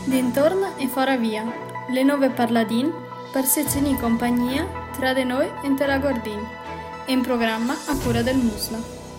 Dintorno e fora via, le nuove parladin, per se in compagnia, tra di noi e te la guardin, e in programma a cura del Musla.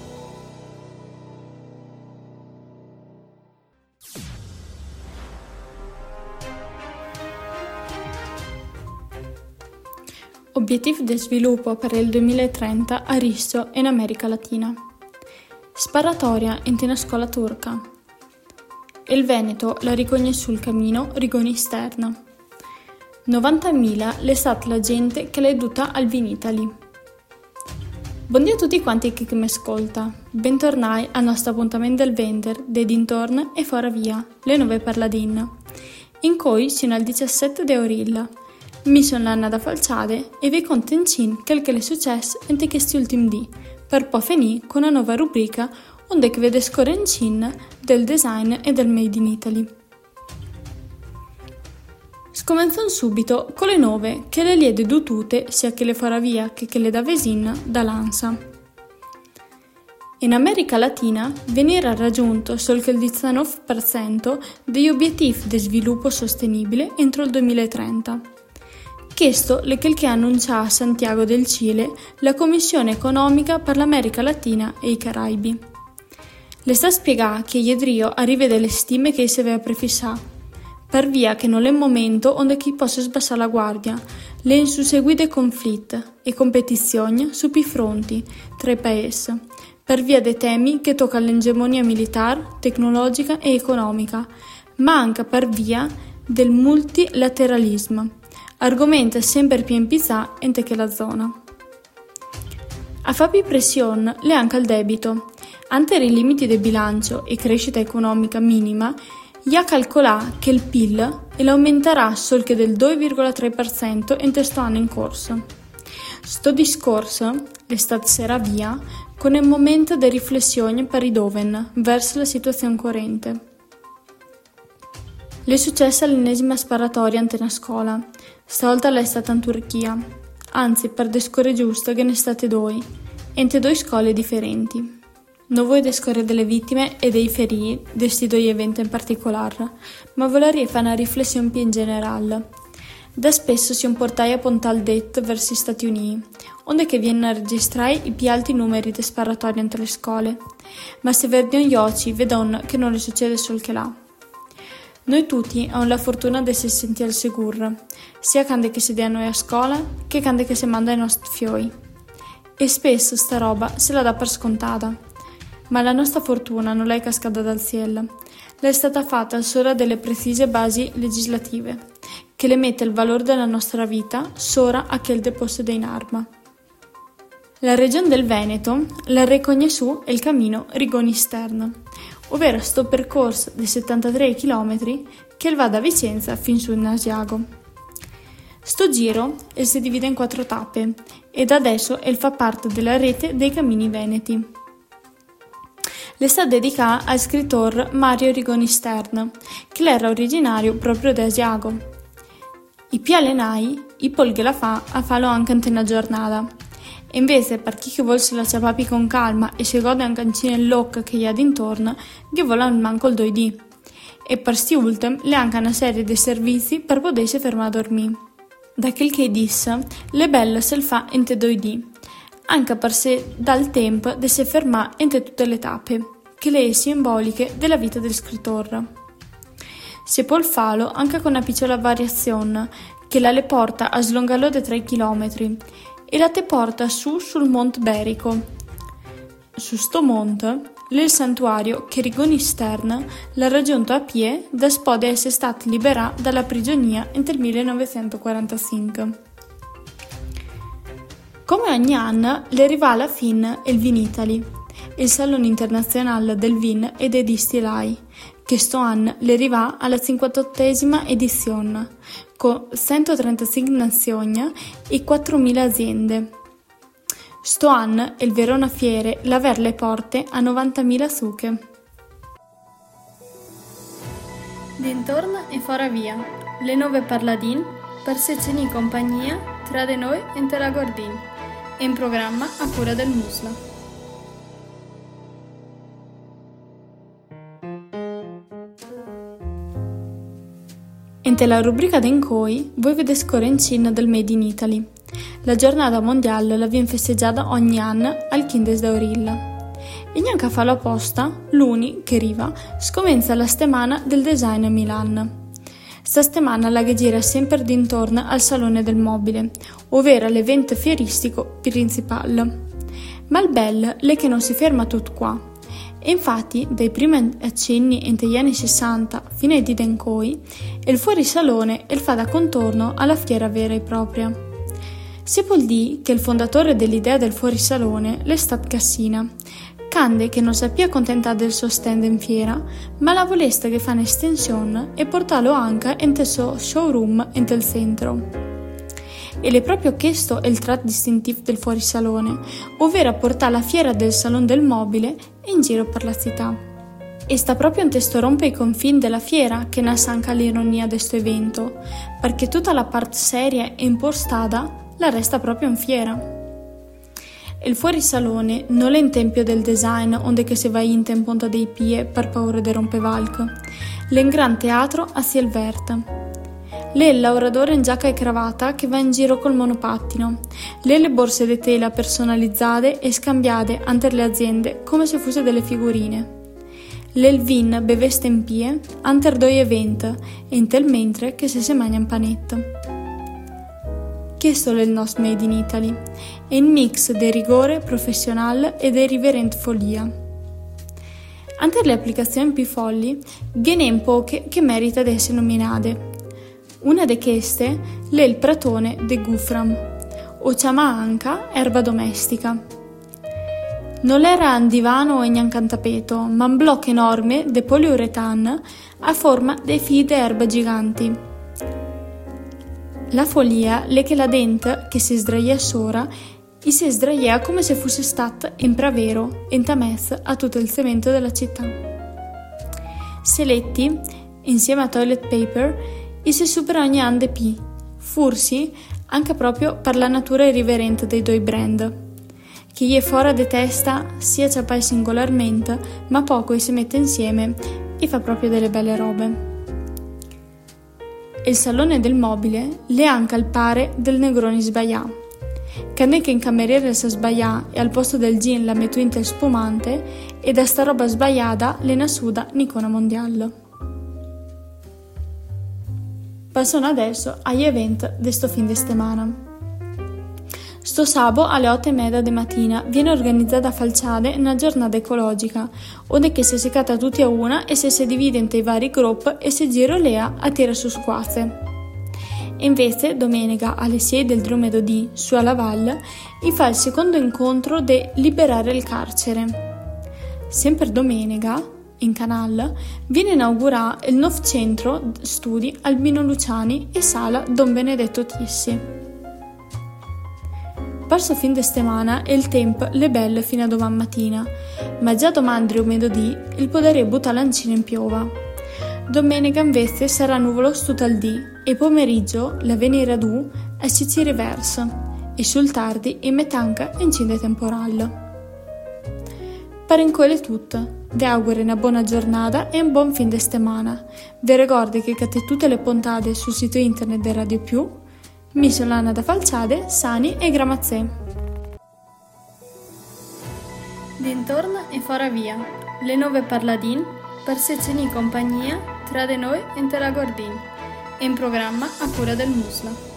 Obiettivi di sviluppo per il 2030 a Risso in America Latina. Sparatoria in una scuola turca. Il Veneto la ricoglie sul cammino Rigoni Esterna. 90.000 le stat la gente che l'è dovuta al Vinitali. Buongiorno a tutti quanti che mi ascolta. Bentornati al nostro appuntamento del Vender dei dintorni e fora via, le nuove parladin. In cui sono al 17 di Aurilla. Mi sono l'Anna da Falciade e vi conto in quel che è successo in questi ultimi dì, per poi finire con una nuova rubrica onde che vede scorrere in Cina del design e del Made in Italy. Scominciamo subito con le nuove che le liede dutute sia che le farà via che le da Vesin da Lanza. In America Latina venirà raggiunto solo che il 19% degli obiettivi di sviluppo sostenibile entro il 2030. Questo è quel che annuncia a Santiago del Cile la Commissione Economica per l'America Latina e i Caraibi. Le sta spiegando che Iedrio arriva delle stime che si aveva prefissato, per via che non è il momento onde chi possa sbassare la guardia, le insusseguite conflitti e competizioni su più fronti tra i paesi, per via dei temi che tocca l'egemonia militare, tecnologica e economica, ma anche per via del multilateralismo, argomento sempre più impizzato in quella zona. A fare più pressione le anche al debito. Ante i limiti del bilancio e crescita economica minima, ha calcolato che il PIL aumenterà solo che del 2,3% in questo anno in corso. Sto discorso è stato sera via con il momento di riflessione per i doven verso la situazione corrente. Le è successa l'ennesima sparatoria ante una scuola, stavolta l'è stata in Turchia, anzi per descore giusto che ne state due, ente due scuole differenti. Non vuoi descorrere delle vittime e dei feriti di questi due eventi in particolare, ma volevo fare una riflessione più in generale. Da spesso si portai a puntare il detto verso gli Stati Uniti, onde che viene a registrare i più alti numeri di sparatori entre le scuole, ma se vedono gli occhi vedono che non le succede solo che là. Noi tutti abbiamo la fortuna di essere sentiti al sicuro, sia quando che si dia noi a scuola, che quando che si manda ai nostri figli. E spesso sta roba se la dà per scontata. Ma la nostra fortuna non è cascata dal cielo, è stata fatta solo delle precise basi legislative, che le mette il valore della nostra vita solo a quel deposto in arma. La regione del Veneto la recoglie su il cammino Rigoni Esterna, ovvero sto percorso di 73 km che va da Vicenza fin su in Asiago. Sto giro si divide in 4 tappe ed adesso fa parte della rete dei cammini veneti. Le sta dedicata al scrittore Mario Rigoni Stern, che era originario proprio di Asiago. I più allenai, i polghe la fa a farlo anche in una giornata. E invece per chi che vuole se la ciapapi con calma e si gode anche in loc che gli ha d'intorno, che vuole manco il 2D. E per sti ultimi le anche una serie di servizi per potersi fermare a dormire. Da quel che disse, le belle se il fa in te 2D. Anche per se dal tempo di si fermare in tutte le tappe, che le è simboliche della vita del scrittore. Si può farlo anche con una piccola variazione, che la le porta a slungarlo di 3 km e la te porta su sul Monte Berico. Su sto monte, il santuario che Rigoni Esterna l'ha raggiunto a piedi da spode essere stato liberato dalla prigionia entro il 1945. Come ogni anno, le arriva alla fine il Vinitali, il Salone Internazionale del Vin e dei Distillai, che sto anno le arriva alla 58esima edizione, con 135 nazioni e 4.000 aziende. Sto anno il Verona Fiere l'aver le porte a 90.000 suche. Dintorno e fora via, le nuove parladin, per se in compagnia, tra di noi e te la guardin. In programma a cura del Musla. Ente la rubrica d'encoi, voi vede scorre in Cina del Made in Italy. La giornata mondiale la viene festeggiata ogni anno al 15 d'avril. E neanche a farlo apposta, l'uni, che arriva, scomincia la settimana del design a Milano. Sta settimana la che gira sempre d'intorno al Salone del Mobile, ovvero l'evento fieristico principale. Ma il bello è che non si ferma tutto qua. E infatti, dai primi accenni entro gli anni 60 fino ai dì d'encoi, il fuorisalone è il fa da contorno alla fiera vera e propria. Si può dire che il fondatore dell'idea del fuorisalone è stato Cassina, cande che non sapeva accontentare del suo stand in fiera, ma la volesta che fa un'estensione e portarlo anche entro il suo showroom entro il centro. Ed è proprio questo il tratto distintivo del fuorisalone, ovvero portare la fiera del Salone del Mobile in giro per la città. E sta proprio in testo rompe i confini della fiera che nasce anche l'ironia di questo evento, perché tutta la parte seria e impostata la resta proprio in fiera. Il fuorisalone non è un tempio del design onde che si va in punta dei piedi per paura di rompevalco, è un gran teatro a ciel verde. Lei è il lavoratore in giacca e cravatta che va in giro col monopattino. Lei le borse di tela personalizzate e scambiate ante le aziende come se fosse delle figurine. Lei il vin beveste in pie ante due eventi e in tel mentre che si mangia in panetta. Questo è il nostro Made in Italy. È un mix di rigore professionale e di riverente follia. Ante le applicazioni più folli, viene in poche che merita di essere nominate. Una di queste è il pratone de Gufram, o chiama anche erba domestica. Non era un divano o un tappeto, ma un blocco enorme di poliuretan a forma di fili di erba giganti. La follia è che la dente che si sdraia sopra e si sdraia come se fosse stata in pravero in tamez a tutto il cemento della città. Se letti, insieme a toilet paper, e si supera ogni anno di più, forse anche proprio per la natura irriverente dei due brand, che gli è fuori di testa sia ciapai singolarmente, ma poco si mette insieme e fa proprio delle belle robe. Il Salone del Mobile è anche al pare del Negroni sbaglià, che ne che in cameriere sa sbaglià e al posto del gin la metto in tel spumante e da sta roba sbagliata le nasuda Nicona Mondiale. Passano adesso agli eventi di sto fin di settimana. Sto sabato alle 8:30 di mattina viene organizzata a Falciade una giornata ecologica, onde che si è seccata tutti a una e si divide in vari gruppi e si gira lea a tira su squazze. Invece, domenica alle 6 del dromedaì, su alla valle, fa il secondo incontro di Liberare il carcere. Sempre domenica, in Canal, viene inaugurato il nuovo centro studi Albino Luciani e sala Don Benedetto Tissi. Perso fin di settimana e il tempo le belle fino a domani mattina, ma già domani o medodì il podere butta lancino in piova. Domenica invece sarà nuvoloso tutto il dì e pomeriggio la venire radù a si riversa e sul tardi in metanca incide temporale. Per incolle tutto. Vi auguro una buona giornata e un buon fin di settimana. Vi ricordo che avete tutte le puntate sul sito internet di Radio Più. Mi sono Anna da Falciade, Sani e Gramazze. Dintorno e fora via, le nuove parladin per sezioni compagnia tra di noi e la Gordin, in programma a cura del Musla.